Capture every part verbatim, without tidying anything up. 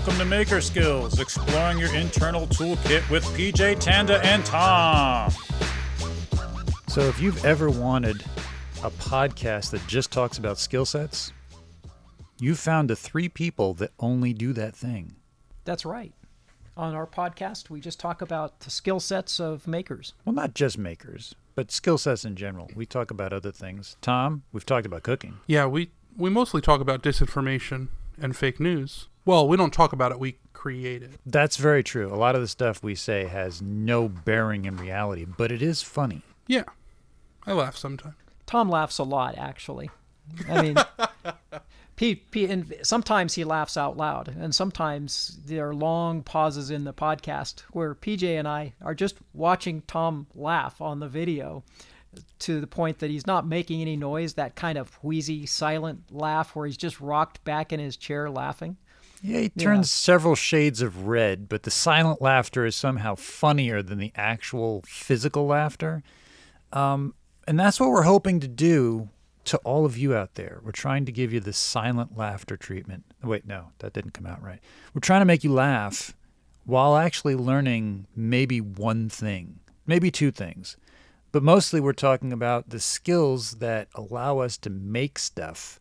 Welcome to Maker Skills, exploring your internal toolkit with P J, Tanda, and Tom. So if you've ever wanted a podcast that just talks about skill sets, you've found the three people that only do that thing. That's right. On our podcast, we just talk about the skill sets of makers. Well, not just makers, but skill sets in general. We talk about other things. Tom, we've talked about cooking. Yeah, we, we mostly talk about disinformation and fake news. Well, we don't talk about it, we create it. That's very true. A lot of the stuff we say has no bearing in reality, but it is funny. Yeah, I laugh sometimes. Tom laughs a lot, actually. I mean, P, P, and sometimes he laughs out loud, and sometimes there are long pauses in the podcast where P J and I are just watching Tom laugh on the video to the point that he's not making any noise, that kind of wheezy, silent laugh where he's just rocked back in his chair laughing. Yeah, he turns yeah. several shades of red, but the silent laughter is somehow funnier than the actual physical laughter. Um, and that's what we're hoping to do to all of you out there. We're trying to give you the silent laughter treatment. Wait, no, that didn't come out right. We're trying to make you laugh while actually learning maybe one thing, maybe two things. But mostly we're talking about the skills that allow us to make stuff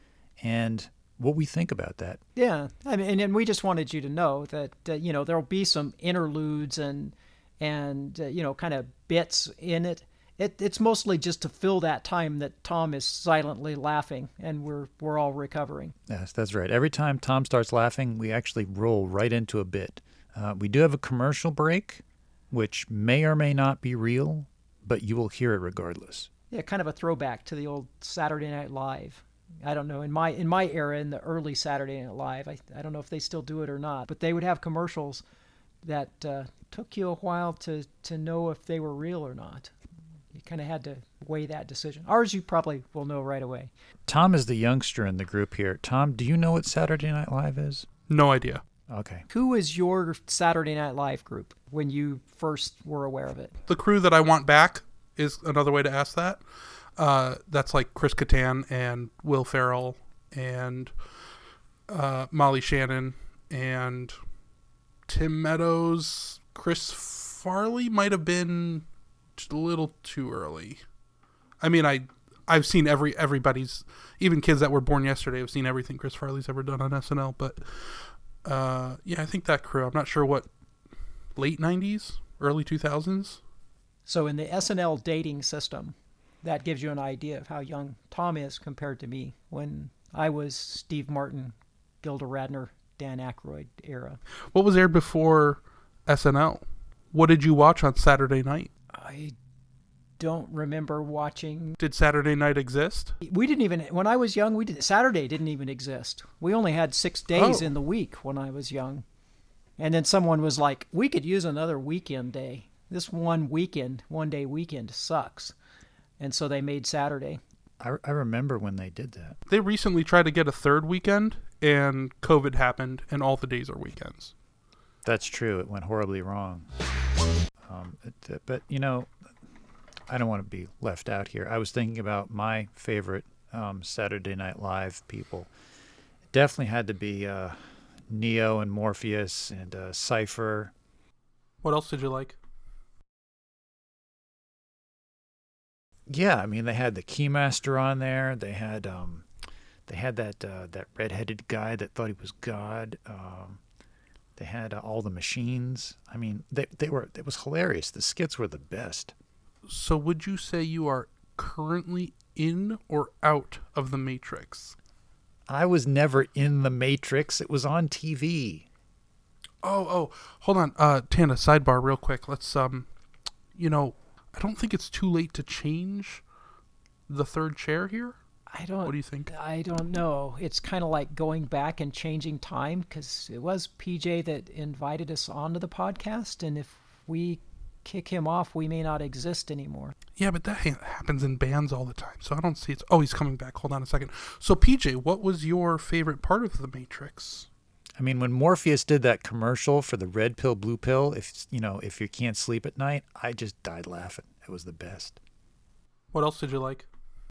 and what we think about that. Yeah, I mean, and, and we just wanted you to know that, uh, you know, there'll be some interludes and, and uh, you know, kind of bits in it. It. It's mostly just to fill that time that Tom is silently laughing, and we're we're all recovering. Yes, that's right. Every time Tom starts laughing, we actually roll right into a bit. Uh, we do have a commercial break, which may or may not be real, but you will hear it regardless. Yeah, kind of a throwback to the old Saturday Night Live. I don't know, in my in my era, in the early Saturday Night Live, I I don't know if they still do it or not, but they would have commercials that uh, took you a while to, to know if they were real or not. You kind of had to weigh that decision. Ours you probably will know right away. Tom is the youngster in the group here. Tom, do you know what Saturday Night Live is? No idea. Okay. Who is your Saturday Night Live group when you first were aware of it? The crew that I want back is another way to ask that. Uh, that's like Chris Kattan and Will Ferrell and uh, Molly Shannon and Tim Meadows. Chris Farley might have been just a little too early. I mean, I, I've seen every everybody's, even kids that were born yesterday have seen everything Chris Farley's ever done on S N L. But uh, yeah, I think that crew. I'm not sure what, late nineties, early two thousands. So in the S N L dating system, that gives you an idea of how young Tom is compared to me when I was Steve Martin, Gilda Radner, Dan Aykroyd era. What was aired before S N L? What did you watch on Saturday night? I don't remember watching. Did Saturday night exist? We didn't even, when I was young, we did, Saturday didn't even exist. We only had six days oh. in the week when I was young. And then someone was like, we could use another weekend day. This one weekend, one day weekend sucks. And so they made Saturday. I, I remember when they did that. They recently tried to get a third weekend, and COVID happened, and all the days are weekends. That's true. It went horribly wrong. Um, it, but, you know, I don't want to be left out here. I was thinking about my favorite um, Saturday Night Live people. It definitely had to be uh, Neo and Morpheus and uh, Cypher. What else did you like? Yeah, I mean, they had the Keymaster on there. They had um, they had that uh, that redheaded guy that thought he was God. Um, they had uh, all the machines. I mean, they they were it was hilarious. The skits were the best. So, would you say you are currently in or out of the Matrix? I was never in the Matrix. It was on T V. Oh, oh, hold on, uh, Tana. Sidebar, real quick. Let's um, you know. I don't think it's too late to change the third chair here. I don't. What do you think? I don't know. It's kind of like going back and changing time because it was P J that invited us onto the podcast, and if we kick him off, we may not exist anymore. Yeah, but that ha- happens in bands all the time, so I don't see it. Oh, he's coming back. Hold on a second. So, P J, what was your favorite part of The Matrix? I mean, when Morpheus did that commercial for the red pill, blue pill, if you know, if you can't sleep at night, I just died laughing. It was the best. What else did you like?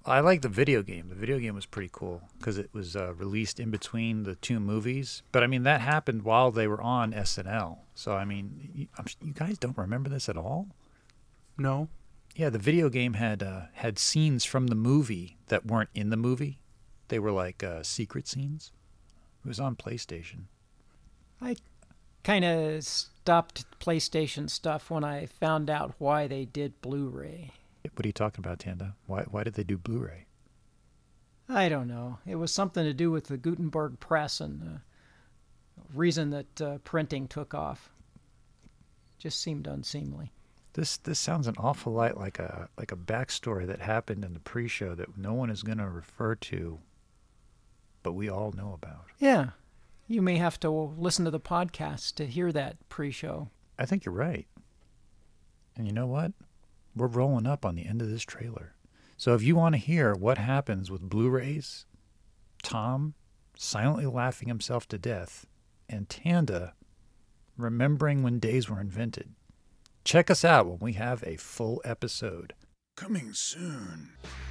I like the video game. The video game was pretty cool because it was uh, released in between the two movies. But I mean, that happened while they were on S N L. So I mean, you, I'm, you guys don't remember this at all? No. Yeah, the video game had uh, had scenes from the movie that weren't in the movie. They were like uh, secret scenes. It was on PlayStation. I kind of stopped PlayStation stuff when I found out why they did Blu-ray. What are you talking about, Tanda? Why why did they do Blu-ray? I don't know. It was something to do with the Gutenberg press and the reason that uh, printing took off. Just seemed unseemly. This this sounds an awful lot like a like a backstory that happened in the pre-show that no one is going to refer to, but we all know about. Yeah. You may have to listen to the podcast to hear that pre-show. I think you're right. And you know what? We're rolling up on the end of this trailer. So if you want to hear what happens with Blu-rays, Tom silently laughing himself to death, and Tanda remembering when days were invented, check us out when we have a full episode. Coming soon.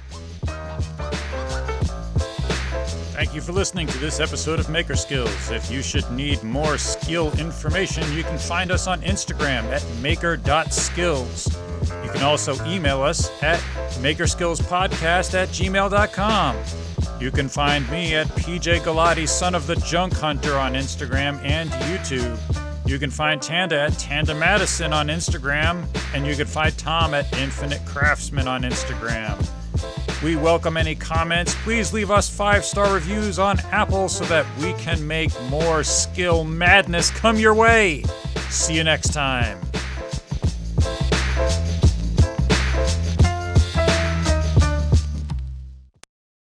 Thank you for listening to this episode of Maker Skills. If you should need more skill information, you can find us on Instagram at maker dot skills. You can also email us at makerskillspodcast at gmail dot com. You can find me at P J Galati, son of the Junk Hunter, on Instagram and YouTube. You can find Tanda at Tanda Madison on Instagram, and you can find Tom at Infinite Craftsman on Instagram. We welcome any comments. Please leave us five-star reviews on Apple so that we can make more skill madness come your way. See you next time.